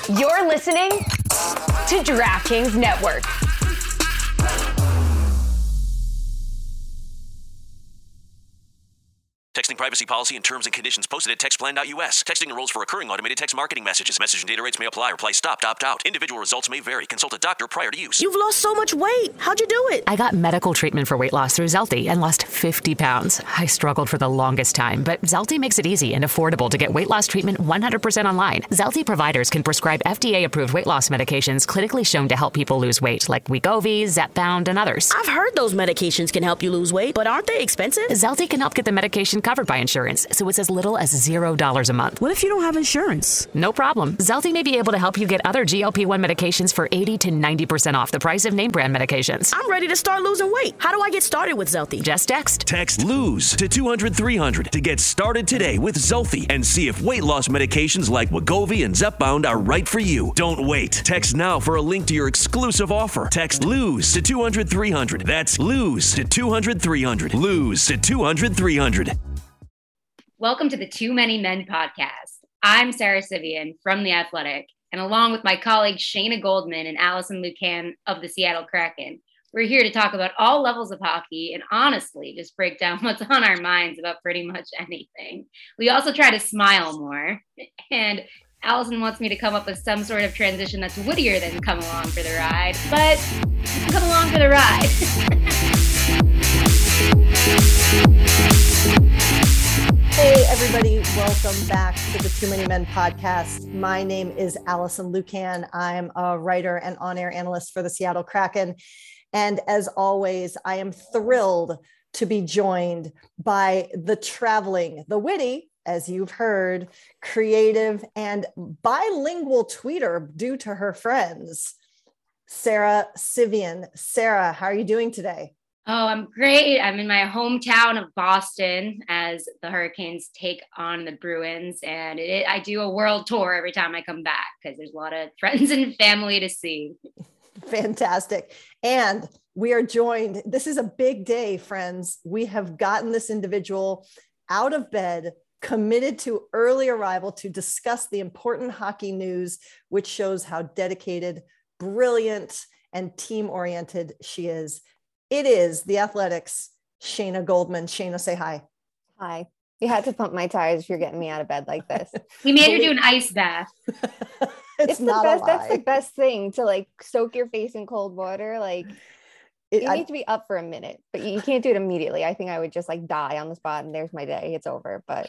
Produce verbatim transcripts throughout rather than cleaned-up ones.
You're listening to DraftKings Network. Texting privacy policy and terms and conditions posted at textplan dot U S. Texting enrolls for recurring automated text marketing messages. Message and data rates may apply. Reply stopped, opt out. Individual results may vary. Consult a doctor prior to use. You've lost so much weight. How'd you do it? I got medical treatment for weight loss through Zelty and lost fifty pounds. I struggled for the longest time, but Zelty makes it easy and affordable to get weight loss treatment one hundred percent online. Zelty providers can prescribe F D A-approved weight loss medications clinically shown to help people lose weight, like Wegovy, Zepbound, and others. I've heard those medications can help you lose weight, but aren't they expensive? Zelty can help get the medication covered by insurance, so it's as little as zero dollars a month. What if you don't have insurance? No problem. Zelty may be able to help you get other G L P one medications for eighty to ninety percent off the price of name brand medications. I'm ready to start losing weight. How do I get started with Zelty? Just text. Text LOSE to two hundred three hundred to get started today with Zelty and see if weight loss medications like Wegovy and Zepbound are right for you. Don't wait. Text now for a link to your exclusive offer. Text LOSE to two hundred three hundred. That's LOSE to two hundred three hundred. LOSE to two hundred three hundred. Welcome to the Too Many Men podcast. I'm Sarah Sivian from The Athletic, and along with my colleagues Shayna Goldman and Allison Lucan of the Seattle Kraken, we're here to talk about all levels of hockey and honestly just break down what's on our minds about pretty much anything. We also try to smile more, and Allison wants me to come up with some sort of transition that's wittier than come along for the ride, but come along for the ride. Hey, everybody. Welcome back to the Too Many Men podcast. My name is Allison Lucan. I'm a writer and on-air analyst for the Seattle Kraken. And as always, I am thrilled to be joined by the traveling, the witty, as you've heard, creative and bilingual tweeter due to her friends, Sarah Sivian. Sarah, how are you doing today? Oh, I'm great. I'm in my hometown of Boston as the Hurricanes take on the Bruins. And it, I do a world tour every time I come back because there's a lot of friends and family to see. Fantastic. And we are joined. This is a big day, friends. We have gotten this individual out of bed, committed to early arrival to discuss the important hockey news, which shows how dedicated, brilliant, and team-oriented she is. It is The Athletic's Shayna Goldman. Shayna, say hi. Hi. You had to pump my tires if you're getting me out of bed like this. We made her do an ice bath. it's it's not the best. a lie. That's the best thing, to like soak your face in cold water. Like It, you I, need to be up for a minute, but you can't do it immediately. I think I would just like die on the spot and there's my day. It's over. But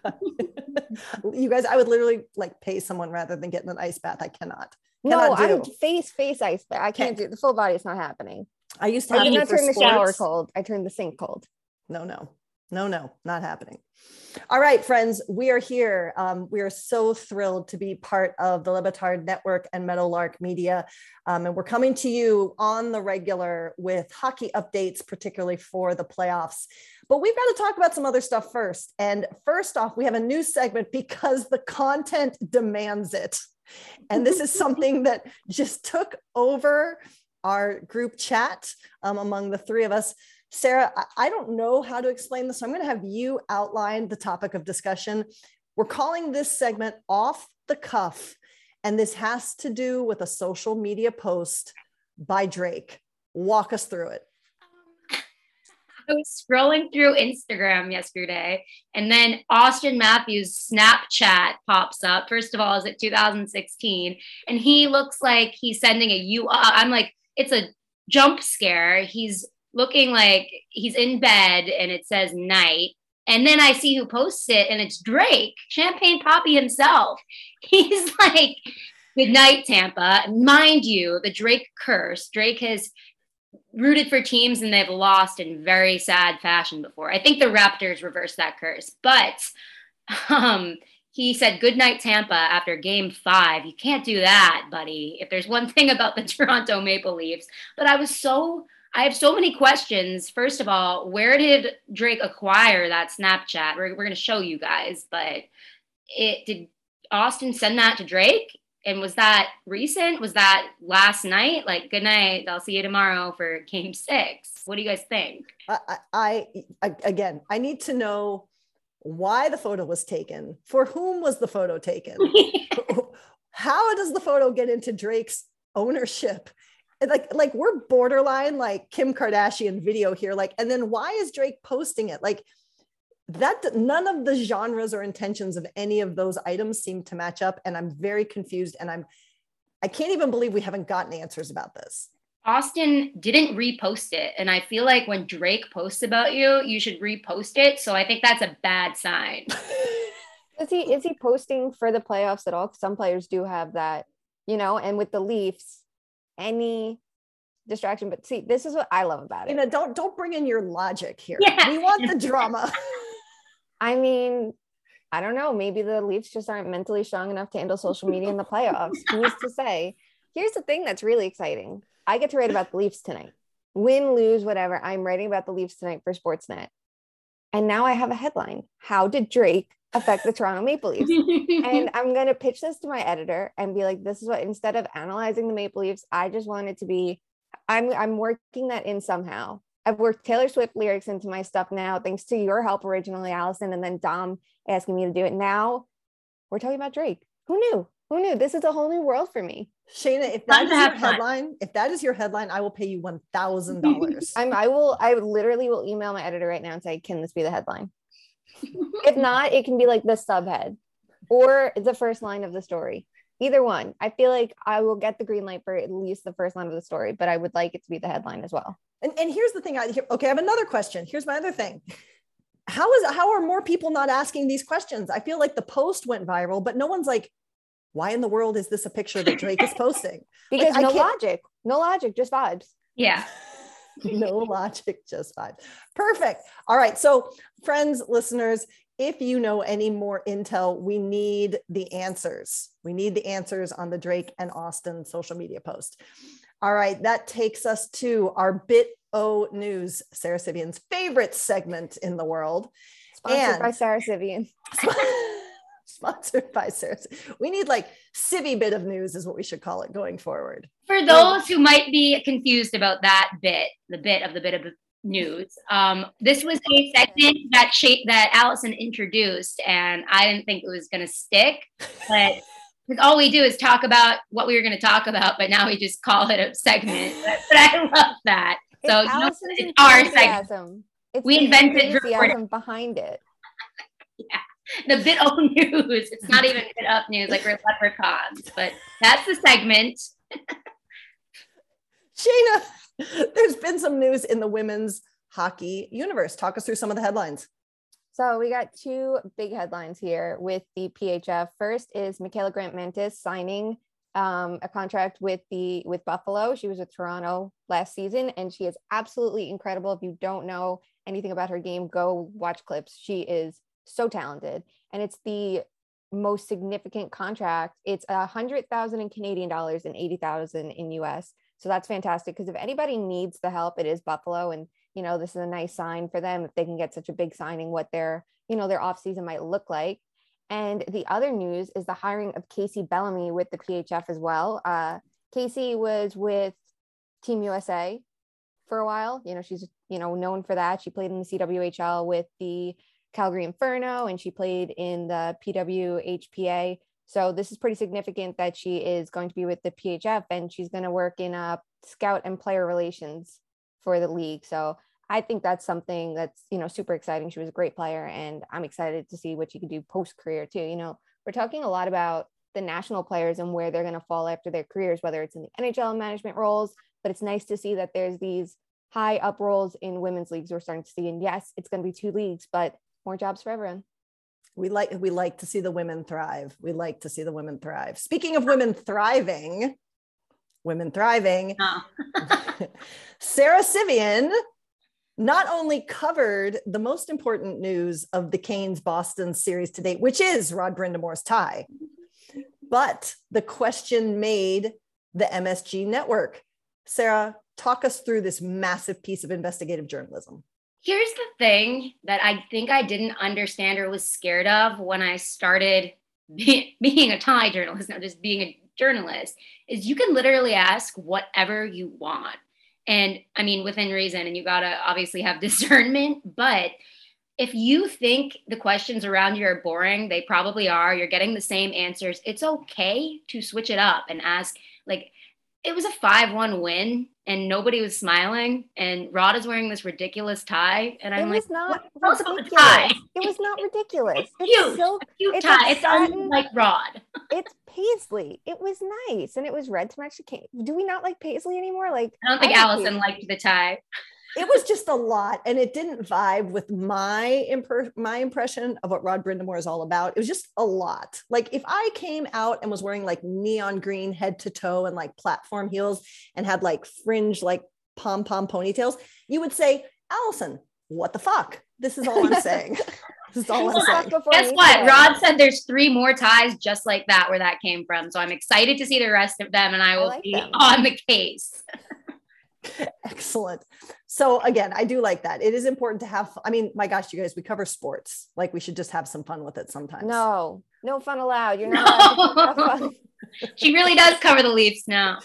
you guys, I would literally like pay someone rather than getting an ice bath. I cannot. no, cannot do. I'm face, face ice. But I can't do the full body. It's not happening. I used to I have did it not for turn the shower sports. cold. I turned the sink cold. No, no, no, no, not happening. All right, friends, we are here. Um, we are so thrilled to be part of the Le Batard Network and Meadowlark Media. Um, and we're coming to you on the regular with hockey updates, particularly for the playoffs. But we've got to talk about some other stuff first. And first off, we have a new segment because the content demands it. And this is something that just took over our group chat um, among the three of us. Sarah, I, I don't know how to explain this, so I'm going to have you outline the topic of discussion. We're calling this segment Off the Cuff, and this has to do with a social media post by Drake. Walk us through it. I was scrolling through Instagram yesterday, and then Austin Matthews' Snapchat pops up. First of all, is it two thousand sixteen? And he looks like he's sending a U. I'm like, it's a jump scare. He's looking like he's in bed, and it says night. And then I see who posts it, and it's Drake, Champagne Poppy himself. He's like, good night, Tampa. Mind you, the Drake curse. Drake has rooted for teams and they've lost in very sad fashion before. I think the Raptors reversed that curse, but um, he said, good night, Tampa, after game five. You can't do that, buddy, if there's one thing about the Toronto Maple Leafs. But I was so, I have so many questions. First of all, where did Drake acquire that Snapchat? We're, we're going to show you guys, but it did Austin send that to Drake? And was that recent? Was that last night? Like, good night. I'll see you tomorrow for game six. What do you guys think? I, I, I again, I need to know why the photo was taken. For whom was the photo taken? how does the photo get into Drake's ownership? Like, like we're borderline like Kim Kardashian video here. Like, and then why is Drake posting it? Like that, none of the genres or intentions of any of those items seem to match up. And I'm very confused. And I'm, I can't even believe we haven't gotten answers about this. Austin didn't repost it. And I feel like when Drake posts about you, you should repost it. So I think that's a bad sign. Is he, is he posting for the playoffs at all? Some players do have that, you know, and with the Leafs, any distraction. But see, this is what I love about it. You know, don't, don't bring in your logic here. Yeah. We want the drama. I mean, I don't know. Maybe the Leafs just aren't mentally strong enough to handle social media in the playoffs. Who's to say? Here's the thing that's really exciting. I get to write about the Leafs tonight. Win, lose, whatever. I'm writing about the Leafs tonight for Sportsnet. And now I have a headline. How did Drake affect the Toronto Maple Leafs? And I'm going to pitch this to my editor and be like, this is what, instead of analyzing the Maple Leafs, I just want it to be, I'm, I'm working that in somehow. I've worked Taylor Swift lyrics into my stuff now, thanks to your help originally, Allison, and then Dom asking me to do it. Now we're talking about Drake. Who knew? Who knew? This is a whole new world for me. Shayna, if that is your headline, if that is your headline, I will pay you one thousand dollars. I'm, I will, I literally will email my editor right now and say, can this be the headline? If not, it can be like the subhead or the first line of the story. Either one. I feel like I will get the green light for at least the first line of the story, but I would like it to be the headline as well. And, and here's the thing. I, okay, I have another question. Here's my other thing. How is, how are more people not asking these questions? I feel like the post went viral, but no one's like, why in the world is this a picture that Drake is posting? Because like, no logic, no logic, just vibes. Yeah. No logic, just vibes. Perfect. All right. So friends, listeners, if you know any more intel, we need the answers. We need the answers on the Drake and Austin social media post. All right. That takes us to our Bit O News, Sarah Civian's favorite segment in the world. Sponsored and by Sarah Civian. Sponsored by Sarah. We need like Civvy Bit of News is what we should call it going forward. For those who might be confused about that bit, the bit of the bit of news, um, this was a segment that shape that Allison introduced, and I didn't think it was going to stick, but because all we do is talk about what we were going to talk about, but now we just call it a segment. But, but I love that. It's so no, Allison's it's our segment. It's we invented enthusiasm behind it. Yeah. The Bit O News. It's not even Bit Up News like we're leprechauns, but that's the segment. Shayna, there's been some news in the women's hockey universe. Talk us through some of the headlines. So we got two big headlines here with the P H F. First is Michaela Grant-Mentis signing um, a contract with the with Buffalo. She was with Toronto last season, and she is absolutely incredible. If you don't know anything about her game, go watch clips. She is so talented, and it's the most significant contract. It's a hundred thousand in Canadian dollars and eighty thousand in U S. So that's fantastic, because if anybody needs the help, it is Buffalo. And you know, this is a nice sign for them if they can get such a big signing, what their, you know, their off season might look like. And the other news is the hiring of Casey Bellamy with the P H F as well. Uh, Casey was with Team U S A for a while. You know, she's, you know, known for that. She played in the C W H L with the Calgary Inferno, and she played in the P W H P A. So this is pretty significant that she is going to be with the P H F, and she's going to work in uh, scout and player relations for the league. So I think that's something that's, you know, super exciting. She was a great player, and I'm excited to see what she can do post-career too. You know, we're talking a lot about the national players and where they're going to fall after their careers, whether it's in the N H L management roles, but it's nice to see that there's these high up roles in women's leagues we're starting to see. And yes, it's going to be two leagues, but more jobs for everyone. We like, we like to see the women thrive. We like to see the women thrive. Speaking of women thriving, women thriving, oh. Sarah Civian not only covered the most important news of the Canes Boston series to date, which is Rod Brindamore's tie, but the question made the M S G network. Sarah, talk us through this massive piece of investigative journalism. Here's the thing that I think I didn't understand or was scared of when I started be, being a tie journalist, not just being a journalist, is you can literally ask whatever you want. And I mean, within reason, and you got to obviously have discernment, but if you think the questions around you are boring, they probably are. You're getting the same answers. It's okay to switch it up and ask, like, it was a five one win and nobody was smiling. And Rod is wearing this ridiculous tie. And I'm it was like, not what about the ridiculous. tie? It was not ridiculous. It's cute. It's so cute it's tie. like It's satin. like Rod. It's paisley. It was nice. And it was red to match the cake. Do we not like paisley anymore? Like, I don't think like Allison paisley. liked the tie. It was just a lot, and it didn't vibe with my imper- my impression of what Rod Brindamore is all about. It was just a lot. Like if I came out and was wearing like neon green head to toe and like platform heels and had like fringe like pom pom ponytails, you would say, Allison, what the fuck? This is all I'm saying. This is all I'm saying. Guess what? Rod said there's three more ties just like that where that came from. So I'm excited to see the rest of them, and I will I like be them. on the case. Excellent. So again, I do like that. It is important to have, I mean, my gosh, you guys, we cover sports. Like we should just have some fun with it sometimes. No, no fun allowed. You're not allowed to have fun. She really does cover the Leafs now.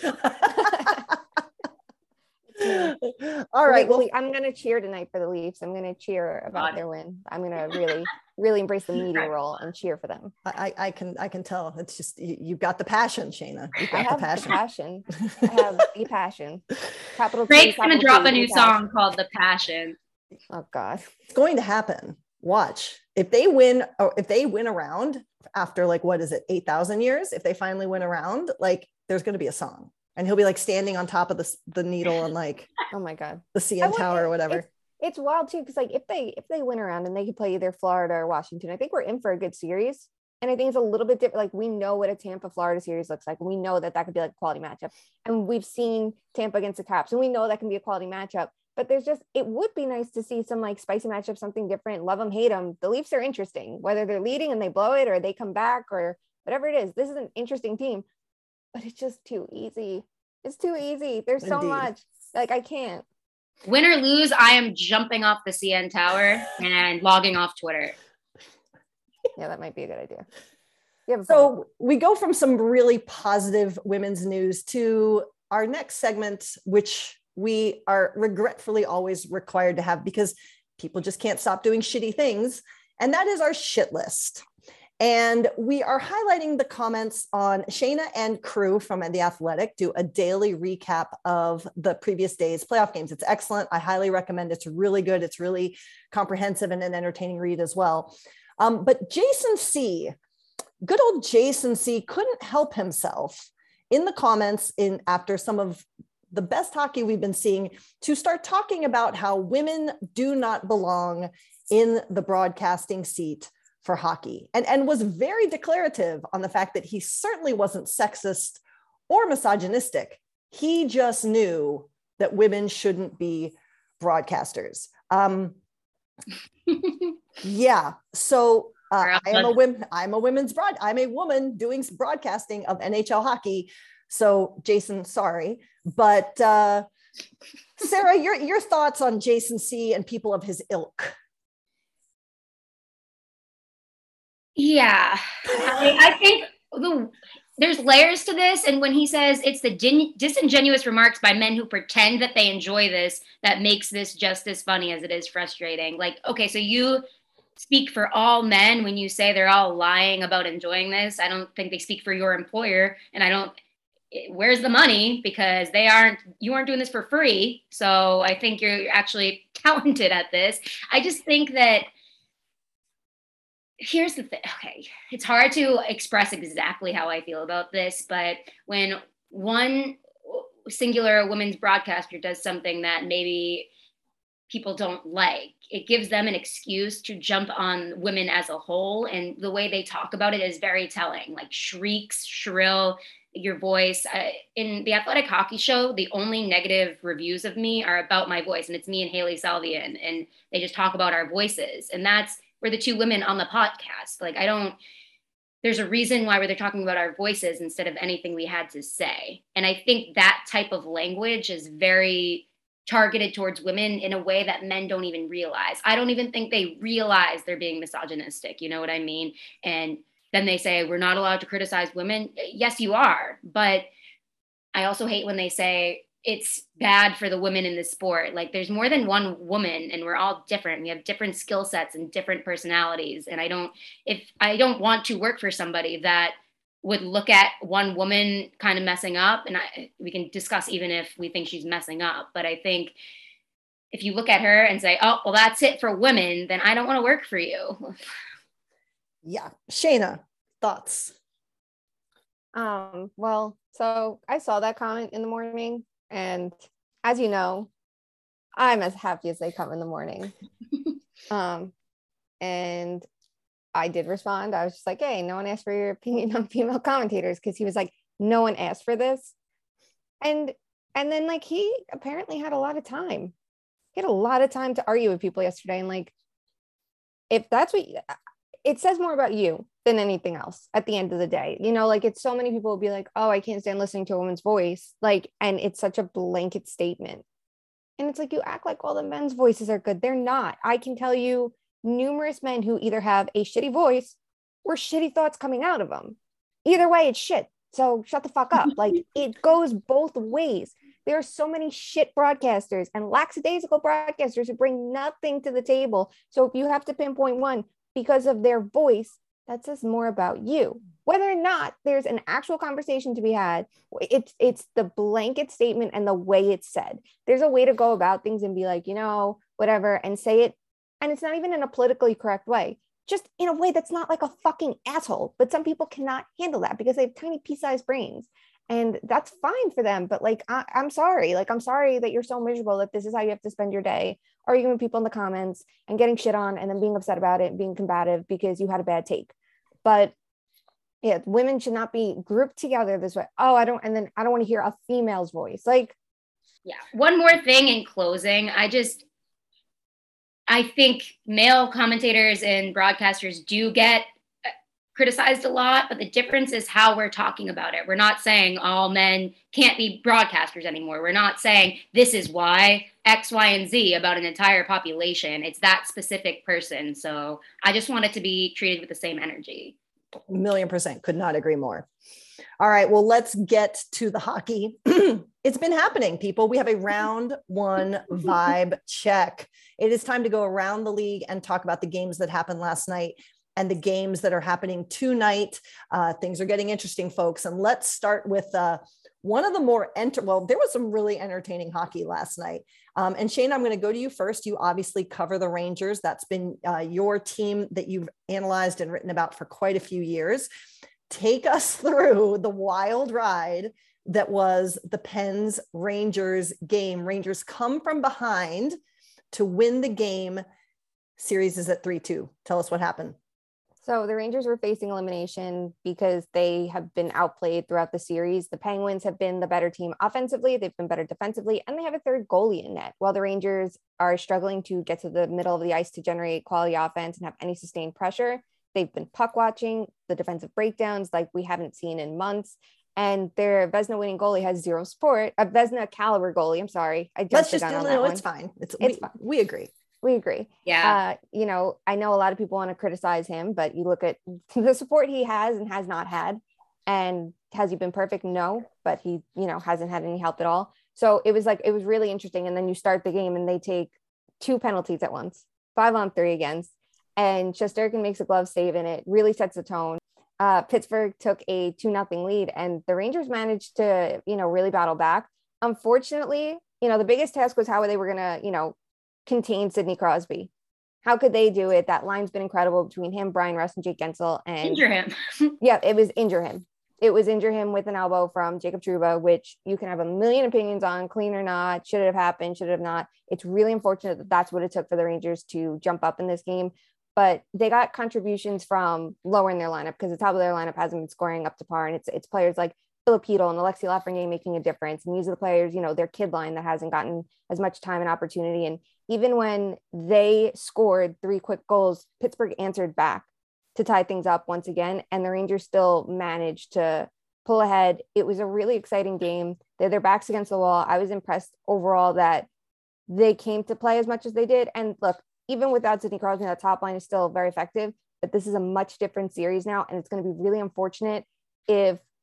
All right. Well, I'm going to cheer tonight for the Leafs. I'm going to cheer about God. their win. I'm going to really, really embrace the media role and cheer for them. I, I can, I can tell. It's just, you, you've got the passion, Shayna. You've got I have the passion. The passion. I have the passion. Capital Drake's going to drop a new song called The Passion. Oh God. It's going to happen. Watch. If they win, or if they win around after like, what is it? eight thousand years. If they finally win around, like there's going to be a song. And he'll be like standing on top of the, the needle and like, oh my God, the C N Tower or whatever. It's, it's wild too. Cause like if they, if they win around and they could play either Florida or Washington, I think we're in for a good series. And I think it's a little bit different. Like we know what a Tampa Florida series looks like. We know that that could be like a quality matchup. And we've seen Tampa against the Caps and we know that can be a quality matchup, but there's just, it would be nice to see some like spicy matchup, something different. Love them, hate them. The Leafs are interesting, whether they're leading and they blow it or they come back or whatever it is. This is an interesting team, but it's just too easy. It's too easy. There's so Indeed. much. Like I can't. Win or lose, I am jumping off the C N Tower and logging off Twitter. Yeah, that might be a good idea. So we go from some really positive women's news to our next segment, which we are regretfully always required to have because people just can't stop doing shitty things. And that is our shit list. And we are highlighting the comments on Shayna and crew from The Athletic do a daily recap of the previous day's playoff games. It's excellent. I highly recommend it. It's really good. It's really comprehensive and an entertaining read as well. Um, but Jason C, good old Jason C couldn't help himself in the comments in after some of the best hockey we've been seeing to start talking about how women do not belong in the broadcasting seat for hockey, and, and was very declarative on the fact that he certainly wasn't sexist or misogynistic. He just knew that women shouldn't be broadcasters. Um, yeah. So uh, I am a women. I'm a women's broad. I'm a woman doing broadcasting of N H L hockey. So Jason, sorry, but uh, Sarah, your your thoughts on Jason C and people of his ilk? Yeah, I, I think the, there's layers to this. And when he says it's the din, disingenuous remarks by men who pretend that they enjoy this, that makes this just as funny as it is frustrating. Like, okay, so you speak for all men when you say they're all lying about enjoying this. I don't think they speak for your employer. And I don't, where's the money? Because they aren't, you aren't doing this for free. So I think you're actually talented at this. I just think that here's the thing. Okay. It's hard to express exactly how I feel about this, but when one singular women's broadcaster does something that maybe people don't like, it gives them an excuse to jump on women as a whole. And the way they talk about it is very telling, like shrieks, shrill, your voice. Uh, in the Athletic Hockey Show, the only negative reviews of me are about my voice, and it's me and Haley Salvian, and they just talk about our voices. And that's, we're the two women on the podcast. Like, I don't, there's a reason why we're talking about our voices instead of anything we had to say. And I think that type of language is very targeted towards women in a way that men don't even realize. I don't even think they realize they're being misogynistic. You know what I mean? And then they say, we're not allowed to criticize women. Yes, you are. But I also hate when they say, it's bad for the women in the sport. Like there's more than one woman and we're all different. We have different skill sets and different personalities. And I don't, if I don't want to work for somebody that would look at one woman kind of messing up, and I, we can discuss even if we think she's messing up. But I think if you look at her and say, oh, well, that's it for women, then I don't want to work for you. Yeah. Shayna, thoughts? Um, well, so I saw that comment in the morning, and as you know, I'm as happy as they come in the morning. um, and I did respond. I was just like, hey, no one asked for your opinion on female commentators, because he was like, no one asked for this. And and then like he apparently had a lot of time. He had a lot of time to argue with people yesterday. And like, if that's what it says more about you than anything else at the end of the day, you know, like it's so many people will be like, oh, I can't stand listening to a woman's voice. Like, and it's such a blanket statement. And it's like, you act like all the men's voices are good. They're not. I can tell you numerous men who either have a shitty voice or shitty thoughts coming out of them. Either way, it's shit. So shut the fuck up. Like it goes both ways. There are so many shit broadcasters and lackadaisical broadcasters who bring nothing to the table. So if you have to pinpoint one because of their voice, that says more about you. Whether or not there's an actual conversation to be had, it's it's the blanket statement and the way it's said. There's a way to go about things and be like, you know, whatever, and say it. And it's not even in a politically correct way, just in a way that's not like a fucking asshole. But some people cannot handle that because they have tiny pea-sized brains. And that's fine for them. But like, I, I'm sorry. Like, I'm sorry that you're so miserable that this is how you have to spend your day, arguing with people in the comments and getting shit on and then being upset about it and being combative because you had a bad take. But yeah, women should not be grouped together this way. Oh, I don't, and then I don't want to hear a female's voice. Like, yeah. One more thing in closing. I just, I think male commentators and broadcasters do get criticized a lot, but the difference is how we're talking about it. We're not saying all men can't be broadcasters anymore. We're not saying this is why X, Y, and Z about an entire population. It's that specific person. So I just want it to be treated with the same energy. A million percent. Could not agree more. All right. Well, let's get to the hockey. It's been happening, people. We have a round one vibe check. It is time to go around the league and talk about the games that happened last night and the games that are happening tonight. Uh, things are getting interesting, folks. And let's start with uh, one of the more, enter- well, there was some really entertaining hockey last night. Um, and Shane, I'm going to go to you first. You obviously cover the Rangers. That's been uh, your team that you've analyzed and written about for quite a few years. Take us through the wild ride that was the Pens Rangers game. Rangers come from behind to win the game. Series is at three two. Tell us what happened. So the Rangers were facing elimination because they have been outplayed throughout the series. The Penguins have been the better team offensively. They've been better defensively, and they have a third goalie in net. While the Rangers are struggling to get to the middle of the ice to generate quality offense and have any sustained pressure, they've been puck watching, the defensive breakdowns like we haven't seen in months. And their Vezina winning goalie has zero support. A Vezina caliber goalie. I'm sorry. I Let's just, no, no, it's fine. It's, it's we, fine. We agree. We agree. Yeah. Uh, you know, I know a lot of people want to criticize him, but you look at the support he has and has not had. And has he been perfect? No, but he, you know, hasn't had any help at all. So it was like, it was really interesting. And then you start the game and they take two penalties at once, five on three against, and Shesterkin makes a glove save and it really sets the tone. Uh, Pittsburgh took a two nothing lead and the Rangers managed to, you know, really battle back. Unfortunately, you know, the biggest task was how they were going to, you know, contain Sidney Crosby. How could they do it? That line's been incredible between him, Brian Rust, and Jake Gensel. And injure him. yeah, it was injure him. It was injure him with an elbow from Jacob Trouba, which you can have a million opinions on, clean or not, should it have happened, should it have not. It's really unfortunate that that's what it took for the Rangers to jump up in this game. But they got contributions from lower in their lineup because the top of their lineup hasn't been scoring up to par. And it's it's players like Philip Hedl and Alexi Lafreniere making a difference. And these are the players, you know, their kid line that hasn't gotten as much time and opportunity. And even when they scored three quick goals, Pittsburgh answered back to tie things up once again. And the Rangers still managed to pull ahead. It was a really exciting game. They had their backs against the wall. I was impressed overall that they came to play as much as they did. And look, even without Sidney Crosby, that top line is still very effective, but this is a much different series now. And it's going to be really unfortunate if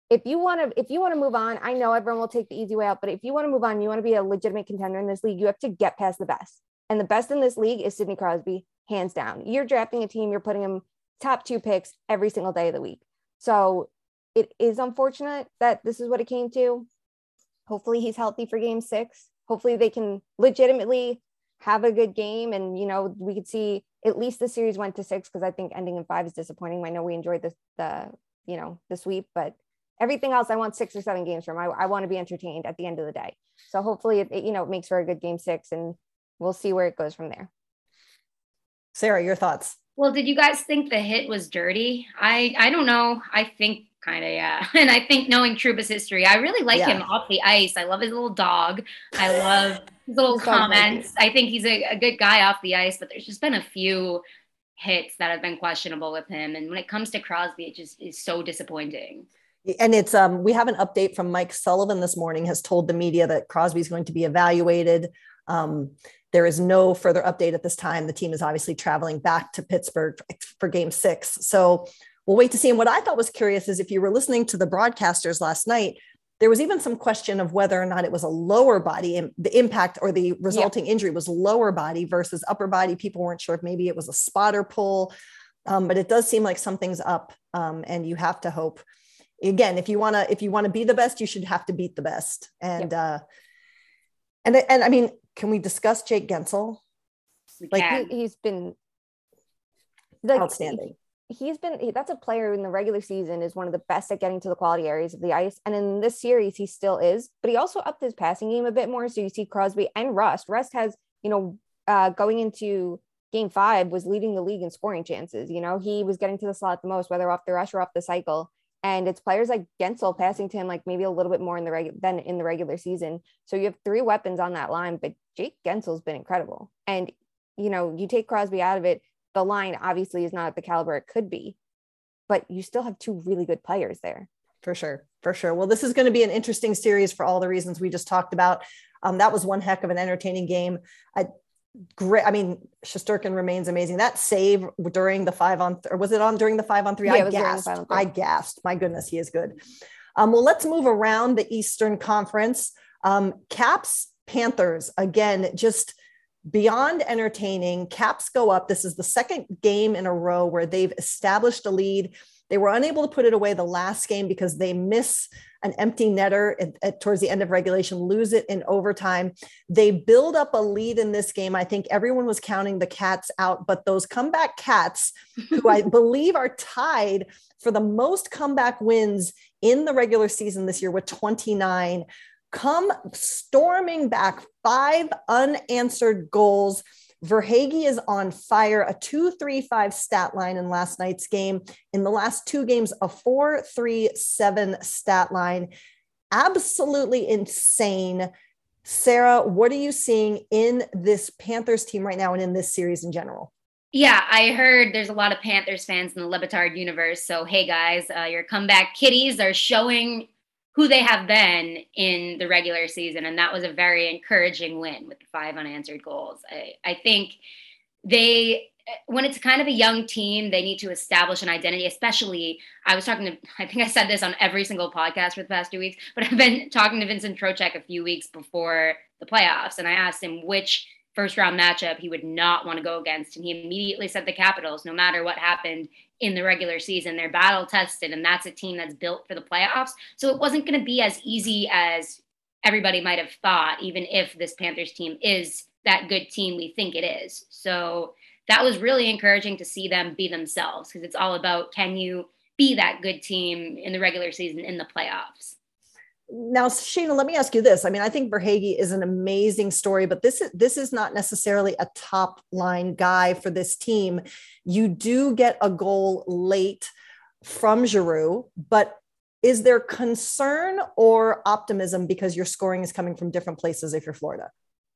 if you want to, if you want to move on, I know everyone will take the easy way out, but if you want to move on, you want to be a legitimate contender in this league, you have to get past the best. And the best in this league is Sidney Crosby, hands down. You're drafting a team, you're putting them top two picks every single day of the week. So it is unfortunate that this is what it came to. Hopefully he's healthy for game six. Hopefully they can legitimately have a good game. And, you know, we could see at least the series went to six, because I think ending in five is disappointing. I know we enjoyed the, the, you know, the sweep, but everything else, I want six or seven games from. I, I want to be entertained at the end of the day. So hopefully it, it, you know, it makes for a good game six, and we'll see where it goes from there. Sarah, your thoughts? Well, did you guys think the hit was dirty? I, I don't know. I think kind of, yeah. And I think knowing Trouba's history, I really like Yeah. him off the ice. I love his little dog. I love his little comments. I think he's a, a good guy off the ice, but there's just been a few hits that have been questionable with him. And when it comes to Crosby, it just is so disappointing. And it's, um, we have an update from Mike Sullivan this morning, has told the media that Crosby is going to be evaluated. Um, there is no further update at this time. The team is obviously traveling back to Pittsburgh for game six. So we'll wait to see. And what I thought was curious is, if you were listening to the broadcasters last night, there was even some question of whether or not it was a lower body, the impact or the resulting yeah. injury was lower body versus upper body. People weren't sure if maybe it was a spotter pull, um, but it does seem like something's up, um, and you have to hope. Again, if you want to, if you want to be the best, you should have to beat the best. And, yep. uh, and, and I mean, can we discuss Jake Gensel? Like he, he's been like, outstanding. He, he's been, he, that's a player in the regular season is one of the best at getting to the quality areas of the ice. And in this series, he still is, but he also upped his passing game a bit more. So you see Crosby and Rust. Rust has, you know, uh, going into game five was leading the league in scoring chances. You know, he was getting to the slot the most, whether off the rush or off the cycle. And it's players like Gensel passing to him like maybe a little bit more in the regular than in the regular season. So you have three weapons on that line, but Jake Gensel's been incredible. And, you know, you take Crosby out of it, the line obviously is not at the caliber it could be, but you still have two really good players there. For sure. For sure. Well, this is going to be an interesting series for all the reasons we just talked about. Um, that was one heck of an entertaining game. I, Great. I mean, Shesterkin remains amazing. That save during the five on, th- or was it on during the five on three? Yeah, I gasped. I gasped. My goodness, he is good. Um, well, let's move around the Eastern Conference. Um, Caps, Panthers, again, just beyond entertaining. Caps go up. This is the second game in a row where they've established a lead. They were unable to put it away the last game because they miss an empty netter at, at, towards the end of regulation, lose it in overtime. They build up a lead in this game. I think everyone was counting the Cats out, but those comeback Cats, who I believe are tied for the most comeback wins in the regular season this year with twenty-nine, come storming back, five unanswered goals. Verhaeghe is on fire, a two three five stat line in last night's game. In the last two games, a four three seven stat line. Absolutely insane. Sarah, what are you seeing in this Panthers team right now and in this series in general? Yeah, I heard there's a lot of Panthers fans in the Le Batard universe. So, hey guys, uh, your comeback kitties are showing who they have been in the regular season. And that was a very encouraging win with the five unanswered goals. I, I think they, when it's kind of a young team, they need to establish an identity, especially, I was talking to, I think I said this on every single podcast for the past two weeks, but I've been talking to Vincent Trocheck a few weeks before the playoffs. And I asked him which first round matchup he would not want to go against. And he immediately said the Capitals. No matter what happened in the regular season, they're battle tested, and that's a team that's built for the playoffs. So it wasn't going to be as easy as everybody might have thought, even if this Panthers team is that good team we think it is. So that was really encouraging to see them be themselves, because it's all about, can you be that good team in the regular season in the playoffs? Now, Shayna, let me ask you this. I mean, I think Verhaeghe is an amazing story, but this is, this is not necessarily a top line guy for this team. You do get a goal late from Giroux, but is there concern or optimism because your scoring is coming from different places if you're Florida?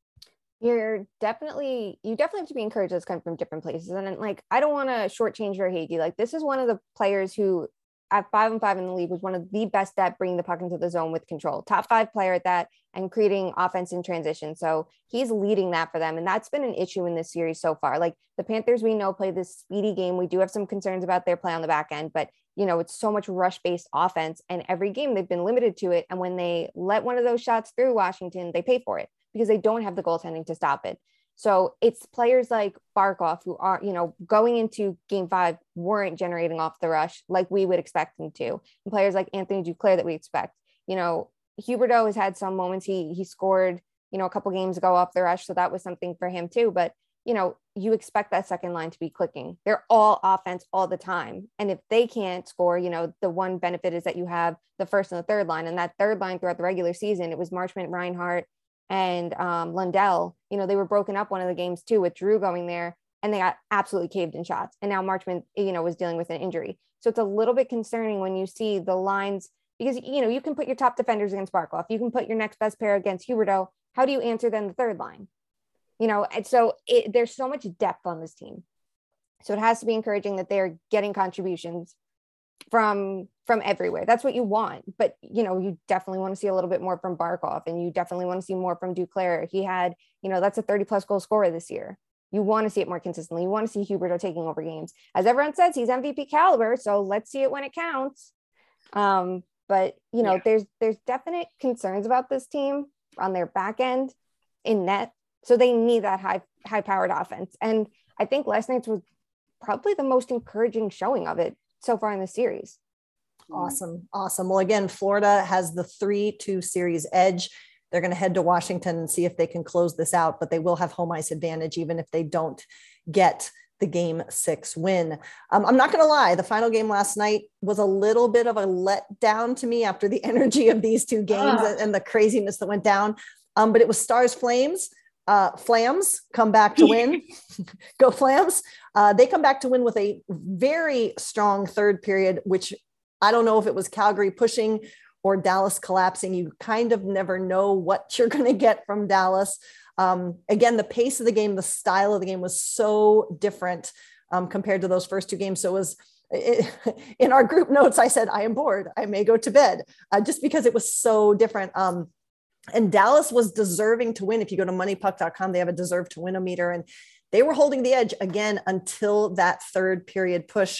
You're definitely, you definitely have to be encouraged that's coming from different places. And like, I don't want to shortchange Verhaeghe. Like, this is one of the players who at five and five in the league, was one of the best at bringing the puck into the zone with control. Top five player at that and creating offense in transition. So he's leading that for them. And that's been an issue in this series so far. Like the Panthers, we know, play this speedy game. We do have some concerns about their play on the back end, but you know, it's so much rush-based offense, and every game they've been limited to it. And when they let one of those shots through Washington, they pay for it because they don't have the goaltending to stop it. So it's players like Barkov who are, you know, going into game five weren't generating off the rush like we would expect them to. And players like Anthony Duclair that we expect, you know, Huberdeau has had some moments. He, he scored, you know, a couple games ago off the rush. So that was something for him too. But, you know, you expect that second line to be clicking. They're all offense all the time. And if they can't score, you know, the one benefit is that you have the first and the third line, and that third line throughout the regular season, it was Marchment, Reinhart, and um, Lundell. You know, they were broken up one of the games too with Drew going there, and they got absolutely caved in shots. And now Marchment, you know, was dealing with an injury. So it's a little bit concerning when you see the lines, because, you know, you can put your top defenders against Barkov. You can put your next best pair against Huberdeau. How do you answer then the third line? You know, and so it, there's so much depth on this team. So it has to be encouraging that they're getting contributions from from everywhere. That's what you want. But, you know, you definitely want to see a little bit more from Barkov, and you definitely want to see more from Duclair. He had, you know, that's a thirty plus goal scorer this year. You want to see it more consistently. You want to see Huberdeau taking over games. As everyone says, he's M V P caliber. So let's see it when it counts. Um, but, you know, yeah. there's there's definite concerns about this team on their back end in net. So they need that high, high powered offense. And I think last night's was probably the most encouraging showing of it so far in the series. Awesome. Awesome. Well, again, Florida has the three two series edge. They're going to head to Washington and see if they can close this out, but they will have home ice advantage, even if they don't get the game six win. Um, I'm not going to lie. The final game last night was a little bit of a letdown to me after the energy of these two games uh. and the craziness that went down. Um, but it was Stars Flames. Uh, Flams come back to win. Go Flams. Uh, they come back to win with a very strong third period, which I don't know if it was Calgary pushing or Dallas collapsing. You kind of never know what you're going to get from Dallas. Um, again, the pace of the game, the style of the game was so different um, compared to those first two games. So it was it, in our group notes, I said, I am bored. I may go to bed uh, just because it was so different. Um, And Dallas was deserving to win. If you go to money puck dot com, they have a deserve to win a meter, and they were holding the edge again until that third period push.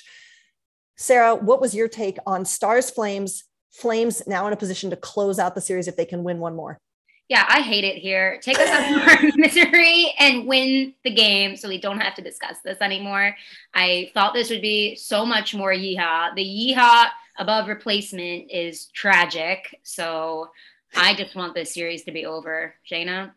Sarah, what was your take on Stars Flames? Flames now in a position to close out the series if they can win one more. Yeah, I hate it here. Take us out of our misery and win the game so we don't have to discuss this anymore. I thought this would be so much more yeehaw. The yeehaw above replacement is tragic. So I just want this series to be over. Shayna?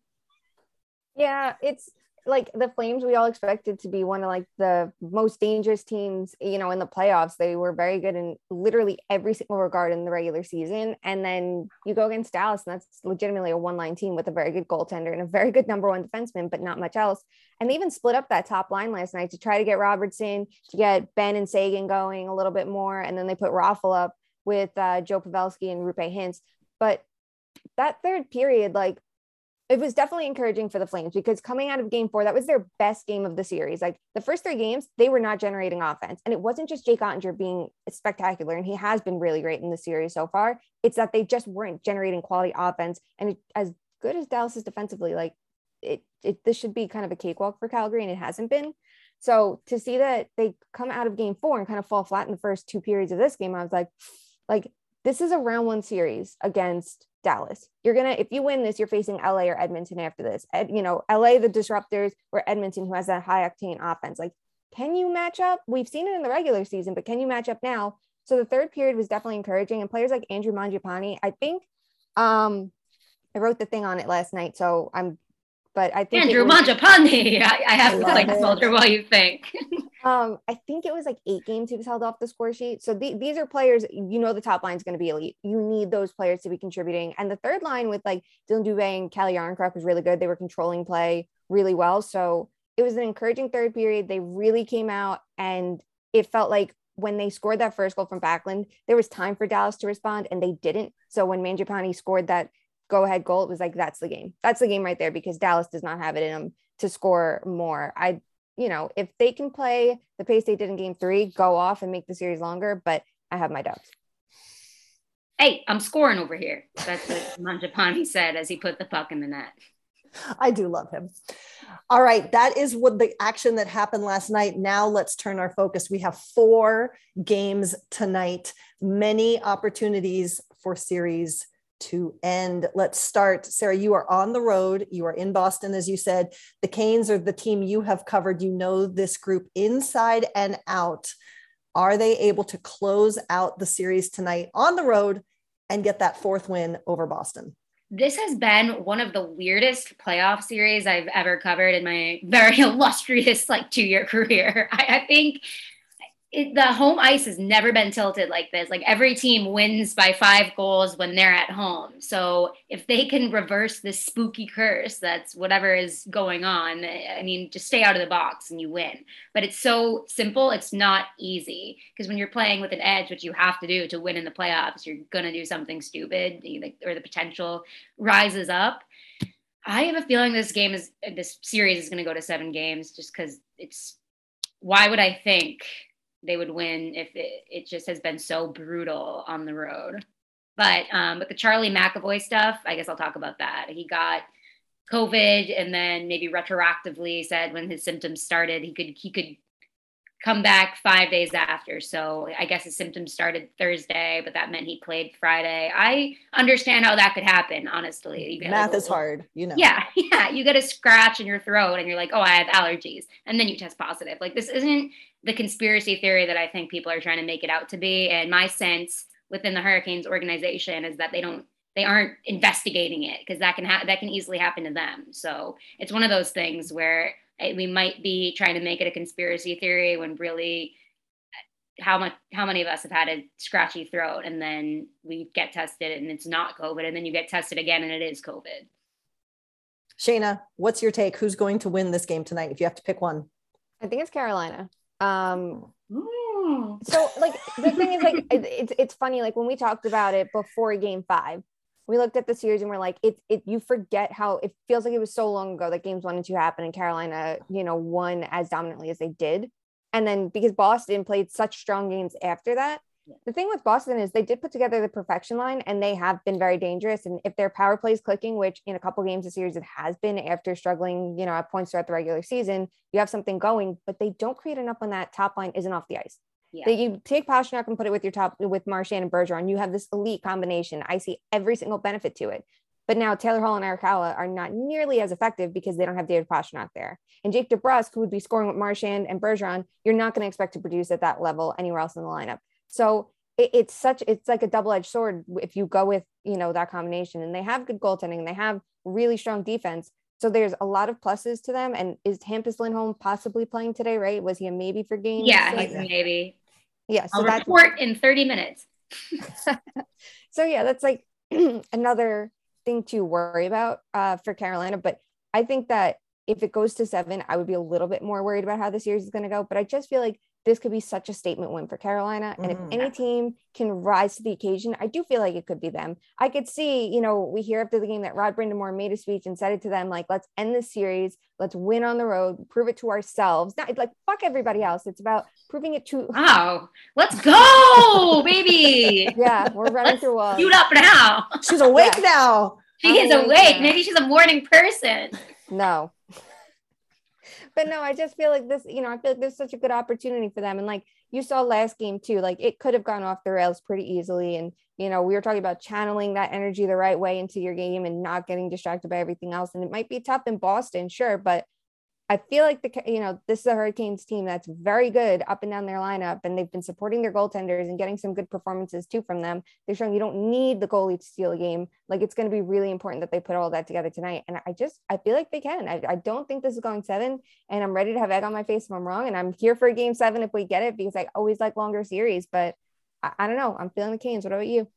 Yeah, it's like the Flames, we all expected to be one of like the most dangerous teams, you know, in the playoffs. They were very good in literally every single regard in the regular season. And then you go against Dallas, and that's legitimately a one-line team with a very good goaltender and a very good number one defenseman, but not much else. And they even split up that top line last night to try to get Robertson, to get Ben and Sagan going a little bit more. And then they put Raffle up with uh, Joe Pavelski and Rupe Hintz. But that third period, like, it was definitely encouraging for the Flames, because coming out of game four, that was their best game of the series. Like the first three games, they were not generating offense. And it wasn't just Jake Ottinger being spectacular, and he has been really great in the series so far. It's that they just weren't generating quality offense. And it, as good as Dallas is defensively, like it, it, this should be kind of a cakewalk for Calgary, and it hasn't been. So to see that they come out of game four and kind of fall flat in the first two periods of this game, I was like, like, this is a round one series against Dallas. You're going to, if you win this, you're facing L A or Edmonton after this. Ed, you know, L A, the disruptors, or Edmonton, who has that high octane offense. Like, can you match up? We've seen it in the regular season, but can you match up now? So the third period was definitely encouraging, and players like Andrew Mangiapane, I think, um, I wrote the thing on it last night. So I'm, but I think Andrew was, Mangiapane, I, I have to like soldier while you think. um, I think it was like eight games he was held off the score sheet. So the, these are players, you know, the top line is going to be elite. You need those players to be contributing. And the third line with like Dylan Dubé and Calle Yarncroc was really good. They were controlling play really well. So it was an encouraging third period. They really came out, and it felt like when they scored that first goal from Backlund, there was time for Dallas to respond, and they didn't. So when Mangiapane scored that go ahead goal, it was like, that's the game. That's the game right there, because Dallas does not have it in them to score more. I, you know, if they can play the pace they did in game three, go off and make the series longer, but I have my doubts. Hey, I'm scoring over here. That's what Mangiapane said as he put the puck in the net. I do love him. All right. That is what the action that happened last night. Now let's turn our focus. We have four games tonight, many opportunities for series to end. Let's start. Sarah, you are on the road. You are in Boston, as you said. The Canes are the team you have covered. You know this group inside and out. Are they able to close out the series tonight on the road and get that fourth win over Boston? This has been one of the weirdest playoff series I've ever covered in my very illustrious like two-year career. I, I think it, the home ice has never been tilted like this. Like every team wins by five goals when they're at home. So if they can reverse this spooky curse, that's whatever is going on. I mean, just stay out of the box and you win. But it's so simple. It's not easy because when you're playing with an edge, which you have to do to win in the playoffs, you're going to do something stupid or the potential rises up. I have a feeling this game is, this series is going to go to seven games just because it's, why would I think they would win if it, it just has been so brutal on the road. But um, with the Charlie McAvoy stuff, I guess I'll talk about that. He got COVID and then maybe retroactively said when his symptoms started, he could he could come back five days after. So I guess his symptoms started Thursday, but that meant he played Friday. I understand how that could happen, honestly. You get Math like, is hard, you know. Yeah, yeah. You get a scratch in your throat and you're like, oh, I have allergies. And then you test positive. Like this isn't the conspiracy theory that I think people are trying to make it out to be. And my sense within the Hurricanes organization is that they don't, they aren't investigating it because that can ha- that can easily happen to them. So it's one of those things where we might be trying to make it a conspiracy theory when really how much, how many of us have had a scratchy throat and then we get tested and it's not COVID and then you get tested again and it is COVID. Shayna, what's your take? Who's going to win this game tonight if you have to pick one? I think it's Carolina. Um, so like the thing is like it, it's it's funny, like when we talked about it before game five, we looked at the series and we're like, it it you forget how it feels like it was so long ago that games one and two happened and Carolina, you know, won as dominantly as they did. And then because Boston played such strong games after that, the thing with Boston is they did put together the perfection line and they have been very dangerous. And if their power play is clicking, which in a couple games of series it has been after struggling, you know, at points throughout the regular season, you have something going, but they don't create enough when that top line isn't off the ice. Yeah. That you take Pastrnak and put it with your top with Marchand and Bergeron, you have this elite combination. I see every single benefit to it. But now Taylor Hall and Erik Haula are not nearly as effective because they don't have David Pastrnak there. And Jake DeBrusk, who would be scoring with Marchand and Bergeron, you're not going to expect to produce at that level anywhere else in the lineup. So it, it's such, it's like a double-edged sword if you go with, you know, that combination. And they have good goaltending. They have really strong defense. So there's a lot of pluses to them. And is Hampus Lindholm possibly playing today, right? Was he a maybe for games? Yeah, he's a maybe. Yeah. So I'll that's report in thirty minutes. So yeah, that's like another thing to worry about uh, for Carolina. But I think that if it goes to seven, I would be a little bit more worried about how the series is going to go. But I just feel like this could be such a statement win for Carolina. And Mm-hmm. if any team can rise to the occasion, I do feel like it could be them. I could see, you know, we hear after the game that Rod Brind'Amour made a speech and said it to them, like, let's end this series. Let's win on the road, prove it to ourselves. Not like fuck everybody else. It's about proving it to. Wow. Let's go, baby. Yeah. We're running Let's through walls. Suit up now. She's awake Yeah. now. She I'm is awake awake. now. Maybe she's a morning person. No. But no, I just feel like this, you know, I feel like there's such a good opportunity for them. And like you saw last game too, like it could have gone off the rails pretty easily. And, you know, we were talking about channeling that energy the right way into your game and not getting distracted by everything else. And it might be tough in Boston, sure, but I feel like the, you know, this is a Hurricanes team that's very good up and down their lineup, and they've been supporting their goaltenders and getting some good performances too from them. They're showing you don't need the goalie to steal a game. Like it's going to be really important that they put all that together tonight. And I just, I feel like they can. I, I don't think this is going seven, and I'm ready to have egg on my face if I'm wrong. And I'm here for a game seven if we get it, because I always like longer series, but I, I don't know. I'm feeling the Canes. What about you?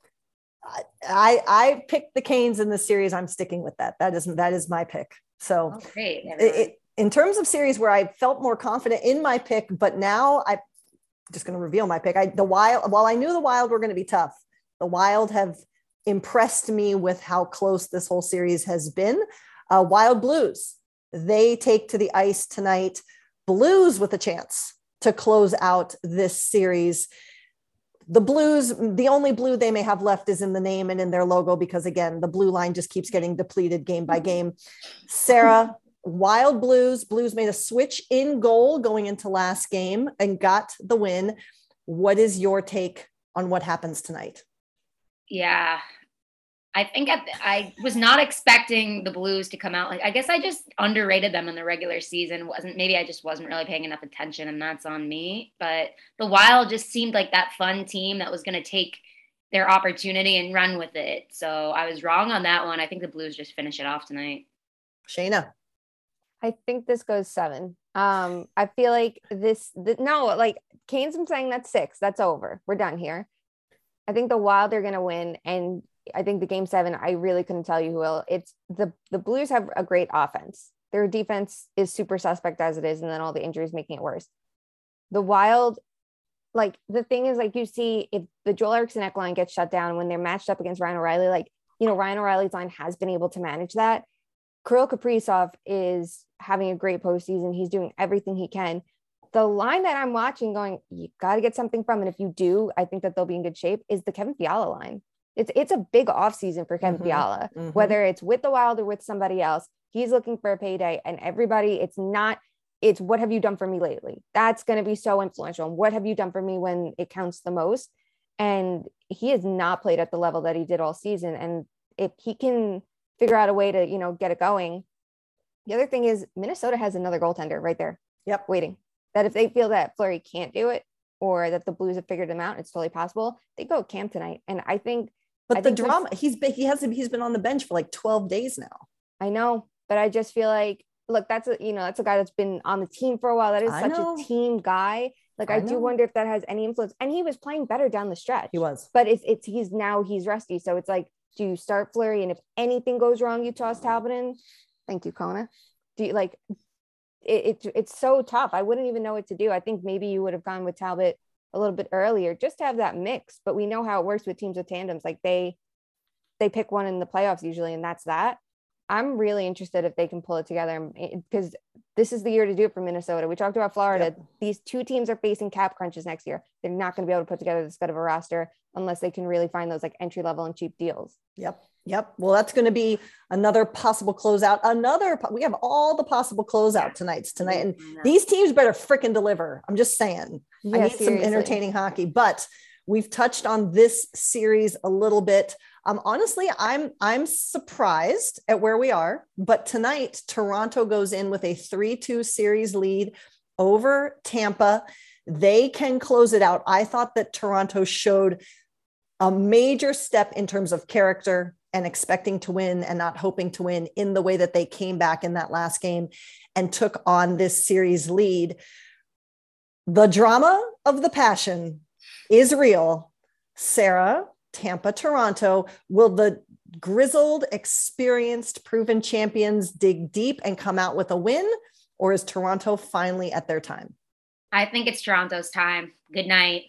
I I picked the Canes in this series. I'm sticking with that. That is that is my pick. So Oh, great. it, it, in terms of series where I felt more confident in my pick, but now I'm just going to reveal my pick. I the Wild. While I knew the Wild were going to be tough, the Wild have impressed me with how close this whole series has been. Uh, Wild Blues. They take to the ice tonight. Blues with a chance to close out this series. The Blues, the only blue they may have left is in the name and in their logo, because again, the blue line just keeps getting depleted game by game. Sarah, Wild Blues, Blues made a switch in goal going into last game and got the win. What is your take on what happens tonight? Yeah, I think at the, I was not expecting the Blues to come out. Like, I guess I just underrated them in the regular season. Wasn't maybe I just wasn't really paying enough attention, and that's on me. But the Wild just seemed like that fun team that was going to take their opportunity and run with it. So I was wrong on that one. I think the Blues just finish it off tonight. Shayna, I think this goes seven. Um, I feel like this. The, no, like Kane's been saying that's six. That's over. We're done here. I think the Wild are going to win, and I think the game seven, I really couldn't tell you who will. It's the, the Blues have a great offense. Their defense is super suspect as it is. And then all the injuries making it worse. The Wild, like the thing is, like you see if the Joel Eriksson Ek line gets shut down when they're matched up against Ryan O'Reilly, like, you know, Ryan O'Reilly's line has been able to manage that. Kirill Kaprizov is having a great postseason. He's doing everything he can. The line that I'm watching going, you got to get something from, and if you do, I think that they'll be in good shape, is the Kevin Fiala line. It's it's a big offseason for Kevin mm-hmm, Fiala, mm-hmm. whether it's with the Wild or with somebody else. He's looking for a payday, and everybody, it's not, it's what have you done for me lately? That's going to be so influential. And what have you done for me when it counts the most? And he has not played at the level that he did all season. And if he can figure out a way to, you know, get it going. The other thing is Minnesota has another goaltender right there. Yep. Waiting. That if they feel that Fleury can't do it, or that the Blues have figured him out, it's totally possible. They go Cam tonight. And I think, But I the think drama, he's been, he hasn't, he's been on the bench for like twelve days now. I know, but I just feel like, look, that's a, you know, that's a guy that's been on the team for a while. That is I such know. a team guy. Like, I, I do wonder if that has any influence. And he was playing better down the stretch. He was, but it's, it's, he's now he's rusty. So it's like, do you start Fleury? And if anything goes wrong, you toss Talbot in. Thank you, Kona. Do you like, it, it, it's so tough. I wouldn't even know what to do. I think maybe you would have gone with Talbot a little bit earlier just to have that mix, but we know how it works with teams with tandems. Like they, they pick one in the playoffs usually, and that's that. I'm really interested if they can pull it together, because this is the year to do it for Minnesota. We talked about Florida. Yep. These two teams are facing cap crunches next year. They're not going to be able to put together this good of a roster unless they can really find those like entry level and cheap deals. Yep. Yep. Well, that's going to be another possible closeout. Another, we have all the possible closeout tonights tonight. And yeah. These teams better freaking deliver. I'm just saying, yeah, I need seriously. some entertaining hockey, but we've touched on this series a little bit. Um, honestly, I'm, I'm surprised at where we are, but tonight Toronto goes in with a three two series lead over Tampa. They can close it out. I thought that Toronto showed a major step in terms of character and expecting to win and not hoping to win in the way that they came back in that last game and took on this series lead. The drama of the passion is real. Sarah, Tampa, Toronto, will the grizzled, experienced, proven champions dig deep and come out with a win, or is Toronto finally at their time? I think it's Toronto's time. Good night.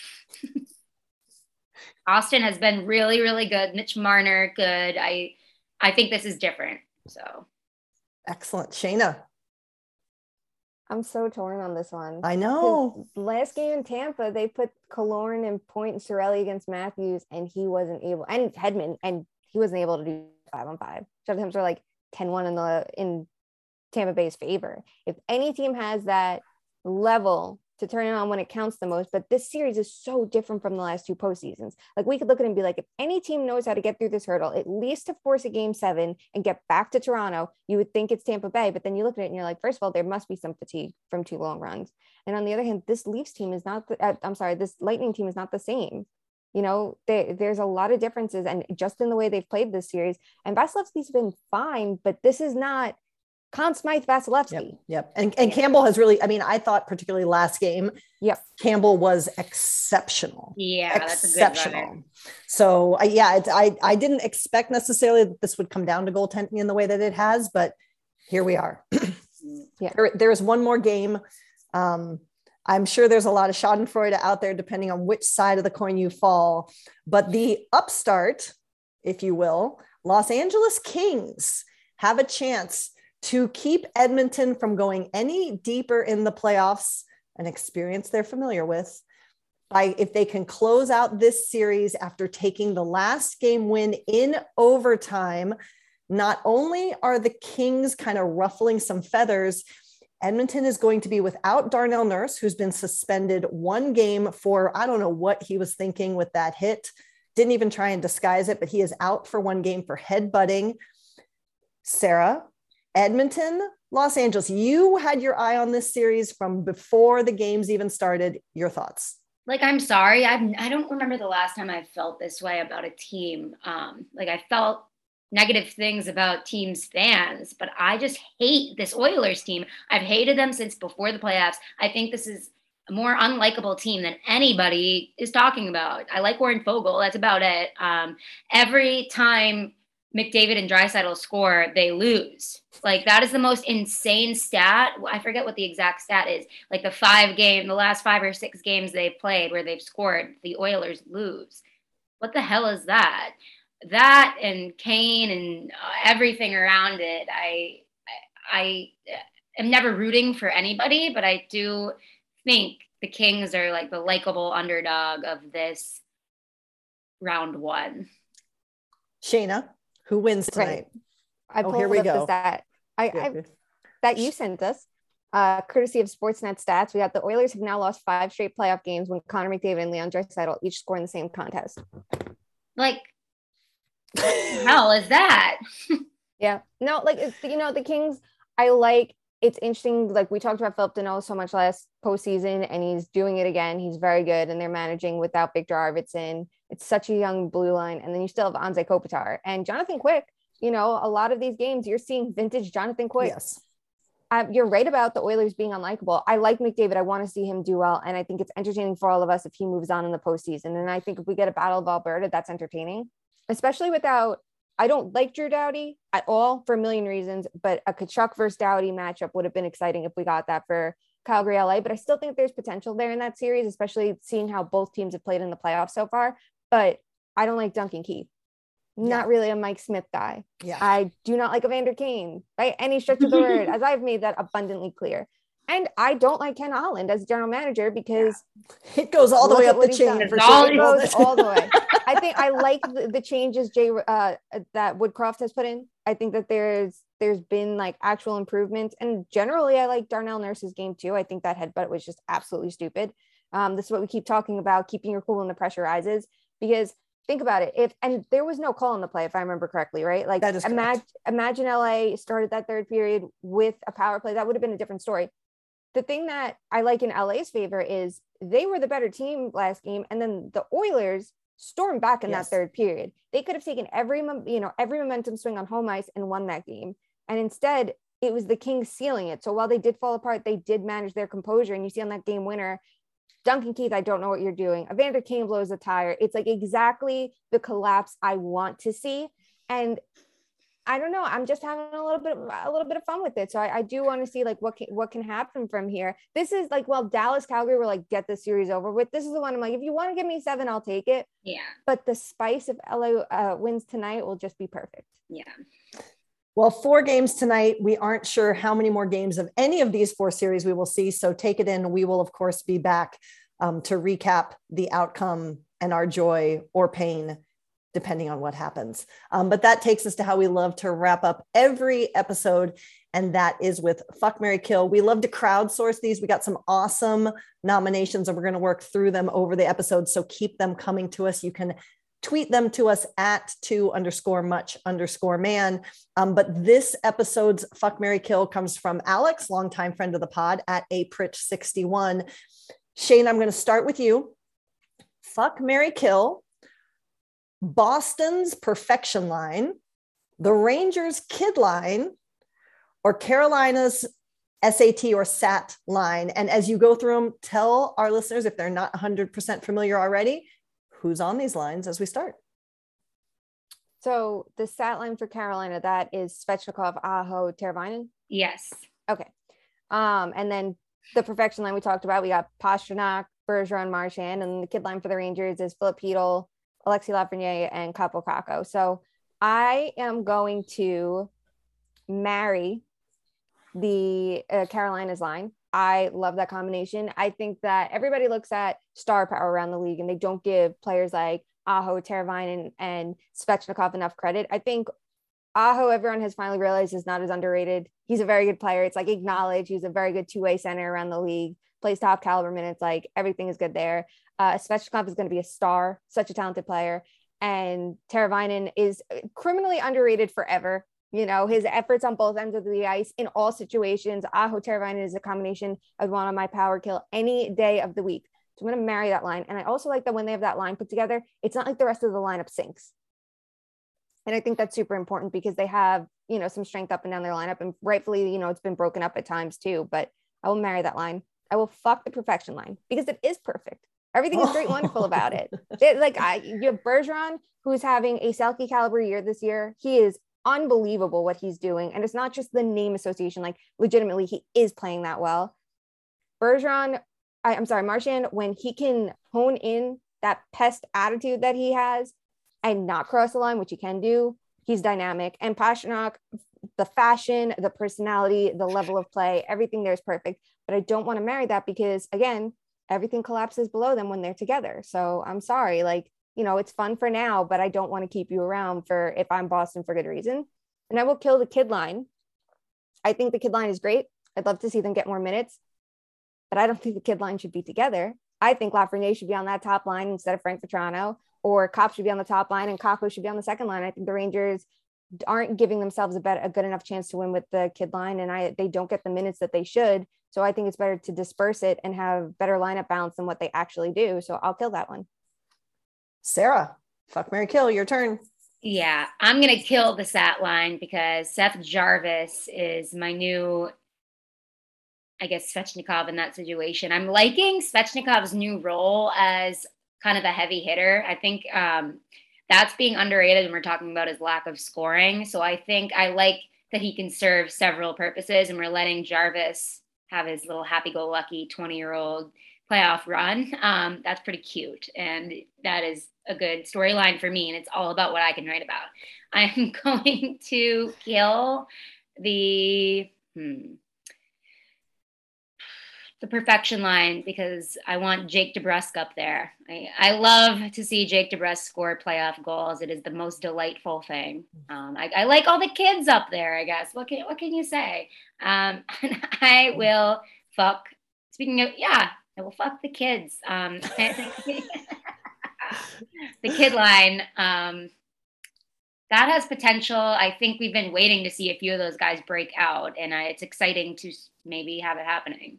Austin has been really, really good. Mitch Marner, good. I I think this is different. So excellent. Shayna. I'm so torn on this one. I know. Last game in Tampa, they put Killorn and Point and Cirelli against Matthews, and he wasn't able, and Hedman, and he wasn't able to do five on five. Shot attempts are like ten one in the in Tampa Bay's favor. If any team has that level to turn it on when it counts the most, but this series is so different from the last two postseasons. Like we could look at it and be like, if any team knows how to get through this hurdle, at least to force a game seven and get back to Toronto, you would think it's Tampa Bay. But then you look at it and you're like, first of all, there must be some fatigue from two long runs. And on the other hand, this Leafs team is not, the, uh, I'm sorry, this Lightning team is not the same. You know, they, there's a lot of differences, and just in the way they've played this series. And Vasilevsky's been fine, but this is not Conn Smythe Vasilevsky. Yep. Yep. And, and Campbell has really, I mean, I thought particularly last game, yep. Campbell was exceptional. Yeah. Exceptional. That's a good so uh, yeah, it's, I, I didn't expect necessarily that this would come down to goaltending in the way that it has, but here we are. yeah. There, there's one more game. Um, I'm sure there's a lot of schadenfreude out there, depending on which side of the coin you fall, but the upstart, if you will, Los Angeles Kings have a chance to keep Edmonton from going any deeper in the playoffs, an experience they're familiar with, by if they can close out this series after taking the last game win in overtime. Not only are the Kings kind of ruffling some feathers, Edmonton is going to be without Darnell Nurse, who's been suspended one game for, I don't know what he was thinking with that hit. Didn't even try and disguise it, but he is out for one game for headbutting. Sarah, Edmonton, Los Angeles, you had your eye on this series from before the games even started. Your thoughts? Like, I'm sorry. I I don't remember the last time I felt this way about a team. Um, like I felt negative things about teams' fans, but I just hate this Oilers team. I've hated them since before the playoffs. I think this is a more unlikable team than anybody is talking about. I like Warren Fogle. That's about it. Um, every time McDavid and Draisaitl score, they lose. Like, that is the most insane stat. I forget what the exact stat is. Like the five game, the last five or six games they've played where they've scored, the Oilers lose. What the hell is that? That and Kane and uh, everything around it. I, I, I am never rooting for anybody, but I do think the Kings are like the likable underdog of this round one. Shayna, who wins tonight? Right. I oh, pulled here we up go. the stat I, I that you sent us, uh, courtesy of Sportsnet stats. We got the Oilers have now lost five straight playoff games when Connor McDavid and Leon Draisaitl each score in the same contest. Like, what the hell is that? Yeah, no, like, it's, you know, the Kings, I like, it's interesting. Like, we talked about Philip Deneau so much last postseason, and he's doing it again. He's very good, and they're managing without Victor Arvidsson. It's such a young blue line. And then you still have Anze Kopitar and Jonathan Quick. You know, a lot of these games, you're seeing vintage Jonathan Quick. Yes. Uh, you're right about the Oilers being unlikable. I like McDavid. I want to see him do well. And I think it's entertaining for all of us if he moves on in the postseason. And I think if we get a Battle of Alberta, that's entertaining, especially without, I don't like Drew Doughty at all for a million reasons, but a Tkachuk versus Doughty matchup would have been exciting if we got that for Calgary L A. But I still think there's potential there in that series, especially seeing how both teams have played in the playoffs so far. But I don't like Duncan Keith. Not yeah. really a Mike Smith guy. Yeah. I do not like Evander Kane by any stretch of the word, as I've made that abundantly clear. And I don't like Ken Holland as general manager because yeah. it goes all the way up the chain. For sure. It goes all the way. I think I like the, the changes Jay uh, that Woodcroft has put in. I think that there's there's been like actual improvements, and generally I like Darnell Nurse's game too. I think that headbutt was just absolutely stupid. Um, this is what we keep talking about, keeping your cool when the pressure rises, because think about it. If, and there was no call on the play, if I remember correctly, right? Like imagine, imagine L A started that third period with a power play. That would have been a different story. The thing that I like in L A's favor is they were the better team last game. And then the Oilers stormed back in yes. that third period. They could have taken every, you know, every momentum swing on home ice and won that game. And instead it was the Kings sealing it. So while they did fall apart, they did manage their composure. And you see on that game winner, Duncan Keith, I don't know what you're doing. Evander Kane blows a tire. It's like exactly the collapse I want to see. And I don't know. I'm just having a little bit, a little bit of fun with it. So I, I do want to see like what can, what can happen from here. This is like, well, Dallas, Calgary were like, get the series over with. This is the one I'm like, if you want to give me seven, I'll take it. Yeah. But the spice of L A uh, wins tonight will just be perfect. Yeah. Well, four games tonight. We aren't sure how many more games of any of these four series we will see. So take it in. We will, of course, be back um, to recap the outcome and our joy or pain, depending on what happens. Um, but that takes us to how we love to wrap up every episode. And that is with Fuck, Marry, Kill. We love to crowdsource these. We got some awesome nominations and we're going to work through them over the episode. So keep them coming to us. You can tweet them to us at two underscore much underscore man. Um, but this episode's Fuck, Marry, Kill comes from Alex, longtime friend of the pod, at Aprich sixty-one. Shane, I'm going to start with you. Fuck, Marry, Kill. Boston's perfection line, the Rangers kid line, or Carolina's S A T or S A T line. And as you go through them, tell our listeners, if they're not one hundred percent familiar already, who's on these lines as we start. So the S A T line for Carolina, that is Svechnikov, Aho, Teravainen? Yes. Okay. Um, and then the perfection line we talked about, we got Pastrnak, Bergeron, Marchand, and the kid line for the Rangers is Philip Hedl, Alexis Lafreniere, and Kaapo Kakko. So I am going to marry the uh, Carolina's line. I love that combination. I think that everybody looks at star power around the league and they don't give players like Aho, Teravainen, and, and Svechnikov enough credit. I think Aho, everyone has finally realized, is not as underrated. He's a very good player. It's like acknowledged. He's a very good two-way center around the league, plays top caliber minutes. Like everything is good there. Uh, Svechnikov is going to be a star, such a talented player. And Teravainen is criminally underrated forever. You know, his efforts on both ends of the ice in all situations. Aho Teravainen is a combination I'd want on my power kill any day of the week. So I'm going to marry that line. And I also like that when they have that line put together, it's not like the rest of the lineup sinks. And I think that's super important because they have, you know, some strength up and down their lineup, and rightfully, you know, it's been broken up at times too, but I will marry that line. I will fuck the perfection line because it is perfect. Everything is great, wonderful about it. It like I, you have Bergeron, who's having a Selke caliber year this year. He is unbelievable what he's doing. And it's not just the name association, like legitimately he is playing that well. Bergeron, I, I'm sorry, Marchand, when he can hone in that pest attitude that he has and not cross the line, which he can do, he's dynamic. And Pastrnak, the fashion, the personality, the level of play, everything there is perfect. But I don't want to marry that because again, everything collapses below them when they're together. So I'm sorry, like, you know, it's fun for now, but I don't want to keep you around for if I'm Boston for good reason. And I will kill the kid line. I think the kid line is great. I'd love to see them get more minutes, but I don't think the kid line should be together. I think Lafreniere should be on that top line instead of Frank Vatrano, or Kopp should be on the top line and Kakko should be on the second line. I think the Rangers aren't giving themselves a, better, a good enough chance to win with the kid line, and I they don't get the minutes that they should. So I think it's better to disperse it and have better lineup balance than what they actually do. So I'll kill that one. Sarah, fuck, marry, kill, your turn. Yeah, I'm going to kill the Sat line because Seth Jarvis is my new, I guess, Svechnikov in that situation. I'm liking Svechnikov's new role as kind of a heavy hitter. I think um, that's being underrated when we're talking about his lack of scoring. So I think I like that he can serve several purposes, and we're letting Jarvis have his little happy-go-lucky twenty-year-old playoff run. Um, that's pretty cute. And that is a good storyline for me. And it's all about what I can write about. I'm going to kill the, hmm, the perfection line because I want Jake DeBrusk up there. I, I love to see Jake DeBrusk score playoff goals. It is the most delightful thing. Um, I, I like all the kids up there, I guess. What can, what can you say? Um, and I will fuck, speaking of, yeah, I will fuck the kids. Um, the kid line, um, that has potential. I think we've been waiting to see a few of those guys break out, and I, it's exciting to maybe have it happening.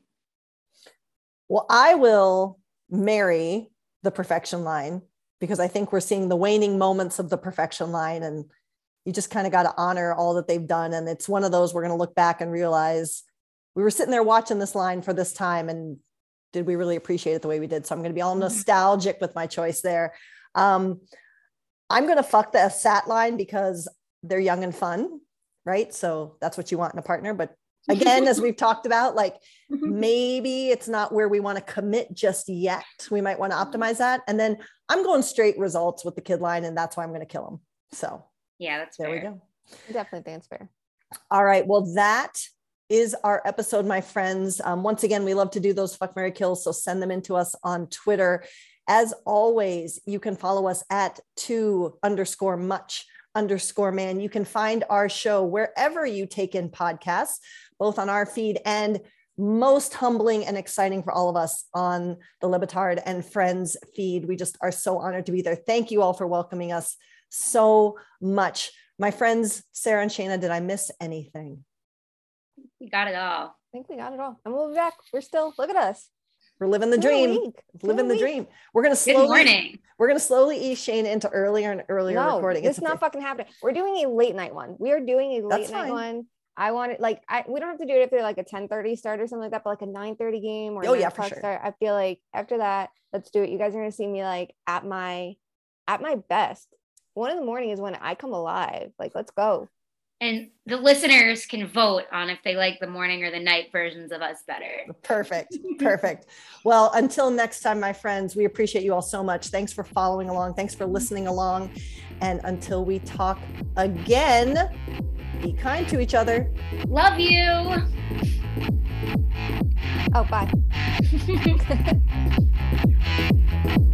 Well, I will marry the perfection line because I think we're seeing the waning moments of the perfection line, and you just kind of got to honor all that they've done. And it's one of those we're going to look back and realize we were sitting there watching this line for this time, and did we really appreciate it the way we did? So I'm going to be all nostalgic with my choice there. Um, I'm going to fuck the Sat line because they're young and fun, right? So that's what you want in a partner. But again, as we've talked about, like maybe it's not where we want to commit just yet. We might want to optimize that. And then I'm going straight results with the kid line, and that's why I'm going to kill them. So yeah, that's there fair. we go. I definitely think it's fair. All right. Well, that is our episode, my friends. Um, once again, we love to do those fuck, marry, kills. So send them into us on Twitter. As always, you can follow us at two underscore much underscore man. You can find our show wherever you take in podcasts, both on our feed and most humbling and exciting for all of us on the Le Batard and Friends feed. We just are so honored to be there. Thank you all for welcoming us so much. My friends, Sarah and Shayna, did I miss anything? We got it all. I think we got it all. And we'll be back. We're still, look at us. We're living the dream. Living the dream. We're going to slowly, we're going to slowly ease Shane into earlier and earlier no, recording. It's not fucking happening. We're doing a late night one. We are doing a late That's night fine. one. I want it like, I, we don't have to do it if they're like a ten thirty start or something like that, but like a nine thirty game or oh yeah, for sure. Start. I feel like after that, let's do it. You guys are going to see me like at my, at my best. One in the morning is when I come alive. Like, let's go. And the listeners can vote on if they like the morning or the night versions of us better. Perfect. Perfect. Well, until next time, my friends, we appreciate you all so much. Thanks for following along. Thanks for listening along. And until we talk again, be kind to each other. Love you. Oh, bye.